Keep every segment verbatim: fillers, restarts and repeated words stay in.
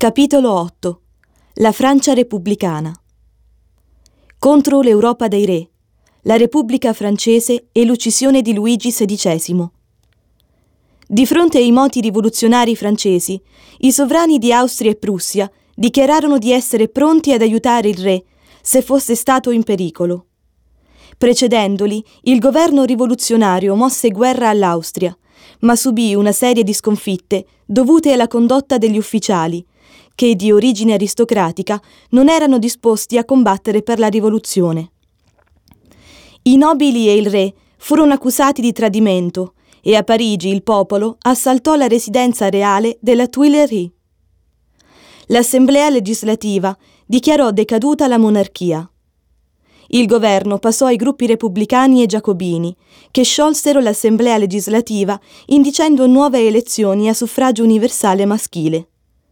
Capitolo otto. La Francia repubblicana. Contro l'Europa dei re, la Repubblica francese e l'uccisione di Luigi sedicesimo. Di fronte ai moti rivoluzionari francesi, i sovrani di Austria e Prussia dichiararono di essere pronti ad aiutare il re se fosse stato in pericolo. Precedendoli, il governo rivoluzionario mosse guerra all'Austria, ma subì una serie di sconfitte dovute alla condotta degli ufficiali, che di origine aristocratica non erano disposti a combattere per la rivoluzione. I nobili e il re furono accusati di tradimento e a Parigi il popolo assaltò la residenza reale della Tuileries. L'Assemblea legislativa dichiarò decaduta la monarchia. Il governo passò ai gruppi repubblicani e giacobini, che sciolsero l'Assemblea legislativa indicendo nuove elezioni a suffragio universale maschile.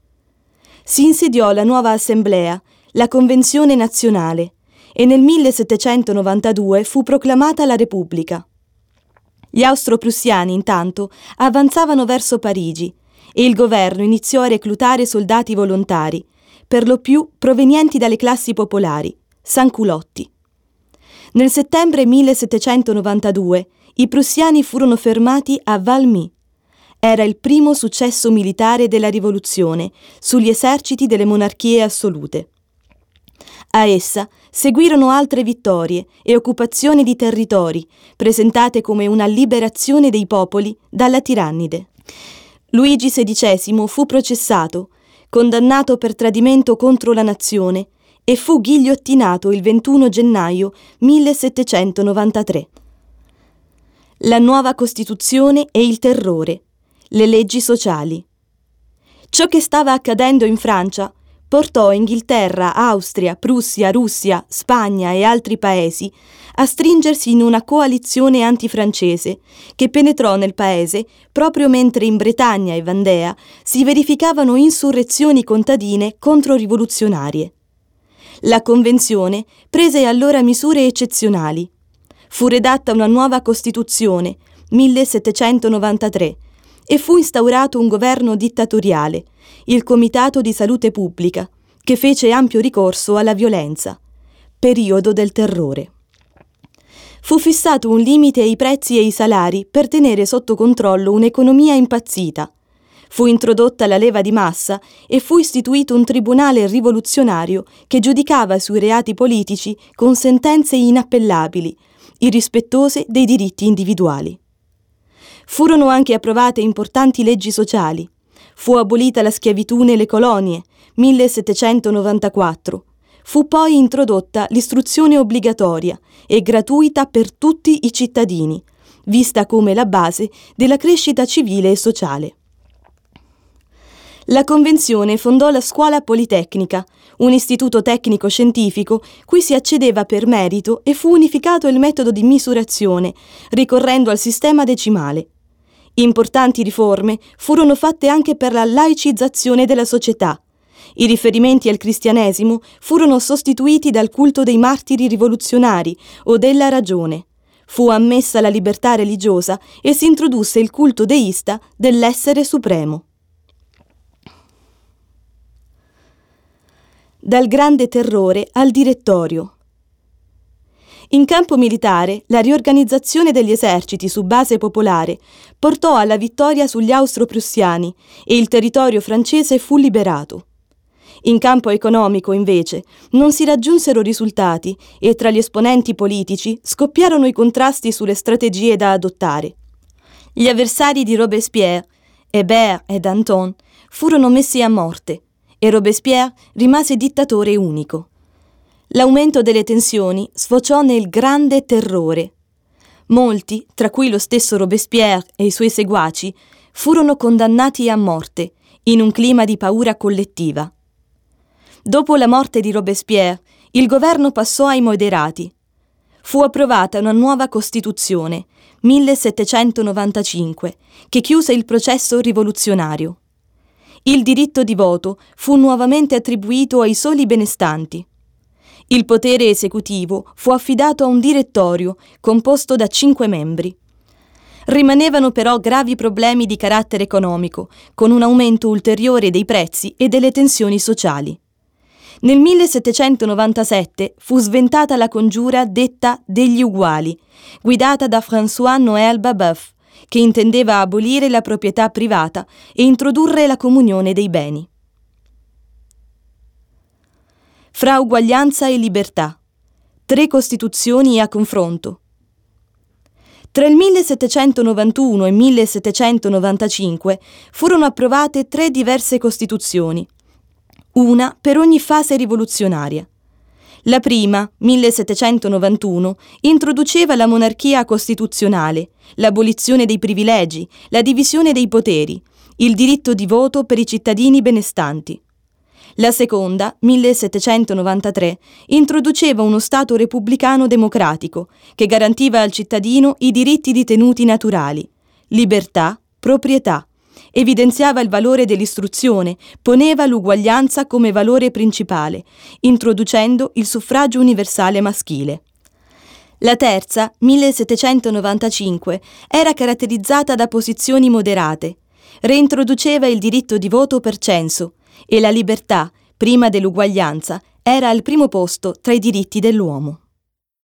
Si insediò la nuova assemblea, la Convenzione nazionale, e nel millesettecentonovantadue fu proclamata la Repubblica. Gli austro-prussiani, intanto, avanzavano verso Parigi e il governo iniziò a reclutare soldati volontari, per lo più provenienti dalle classi popolari, sanculotti. Nel settembre millesettecentonovantadue i prussiani furono fermati a Valmy. Era il primo successo militare della rivoluzione sugli eserciti delle monarchie assolute. A essa seguirono altre vittorie e occupazioni di territori, presentate come una liberazione dei popoli dalla tirannide. Luigi sedicesimo fu processato, condannato per tradimento contro la nazione e fu ghigliottinato il ventuno gennaio millesettecentonovantatré. La nuova Costituzione e il terrore. Le leggi sociali. Ciò che stava accadendo in Francia portò Inghilterra, Austria, Prussia, Russia, Spagna e altri paesi a stringersi in una coalizione antifrancese che penetrò nel paese proprio mentre in Bretagna e Vandea si verificavano insurrezioni contadine controrivoluzionarie. La Convenzione prese allora misure eccezionali. Fu redatta una nuova Costituzione, millesettecentonovantatré, e fu instaurato un governo dittatoriale, il Comitato di Salute Pubblica, che fece ampio ricorso alla violenza. Periodo del terrore. Fu fissato un limite ai prezzi e ai salari per tenere sotto controllo un'economia impazzita. Fu introdotta la leva di massa e fu istituito un tribunale rivoluzionario che giudicava sui reati politici con sentenze inappellabili, irrispettose dei diritti individuali. Furono anche approvate importanti leggi sociali. Fu abolita la schiavitù nelle colonie, millesettecentonovantaquattro. Fu poi introdotta l'istruzione obbligatoria e gratuita per tutti i cittadini, vista come la base della crescita civile e sociale. La Convenzione fondò la Scuola Politecnica, un istituto tecnico-scientifico cui si accedeva per merito e fu unificato il metodo di misurazione, ricorrendo al sistema decimale. Importanti riforme furono fatte anche per la laicizzazione della società. I riferimenti al cristianesimo furono sostituiti dal culto dei martiri rivoluzionari o della ragione. Fu ammessa la libertà religiosa e si introdusse il culto deista dell'essere supremo. Dal grande terrore al direttorio. In campo militare, la riorganizzazione degli eserciti su base popolare portò alla vittoria sugli austro-prussiani e il territorio francese fu liberato. In campo economico, invece, non si raggiunsero risultati e tra gli esponenti politici scoppiarono i contrasti sulle strategie da adottare. Gli avversari di Robespierre, Hébert e Danton, furono messi a morte e Robespierre rimase dittatore unico. L'aumento delle tensioni sfociò nel grande terrore. Molti, tra cui lo stesso Robespierre e i suoi seguaci, furono condannati a morte in un clima di paura collettiva. Dopo la morte di Robespierre, il governo passò ai moderati. Fu approvata una nuova Costituzione, millesettecentonovantacinque, che chiuse il processo rivoluzionario. Il diritto di voto fu nuovamente attribuito ai soli benestanti. Il potere esecutivo fu affidato a un direttorio composto da cinque membri. Rimanevano però gravi problemi di carattere economico, con un aumento ulteriore dei prezzi e delle tensioni sociali. Nel millesettecentonovantasette fu sventata la congiura detta degli uguali, guidata da François-Noël Babeuf, che intendeva abolire la proprietà privata e introdurre la comunione dei beni. Fra uguaglianza e libertà. Tre costituzioni a confronto. Tra il millesettecentonovantuno e il millesettecentonovantacinque furono approvate tre diverse costituzioni, una per ogni fase rivoluzionaria. La prima, millesettecentonovantuno, introduceva la monarchia costituzionale, l'abolizione dei privilegi, la divisione dei poteri, il diritto di voto per i cittadini benestanti. La seconda, millesettecentonovantatré, introduceva uno Stato repubblicano democratico che garantiva al cittadino i diritti di tenuti naturali, libertà, proprietà, evidenziava il valore dell'istruzione, poneva l'uguaglianza come valore principale, introducendo il suffragio universale maschile. La terza, millesettecentonovantacinque, era caratterizzata da posizioni moderate, reintroduceva il diritto di voto per censo, e la libertà, prima dell'uguaglianza, era al primo posto tra i diritti dell'uomo.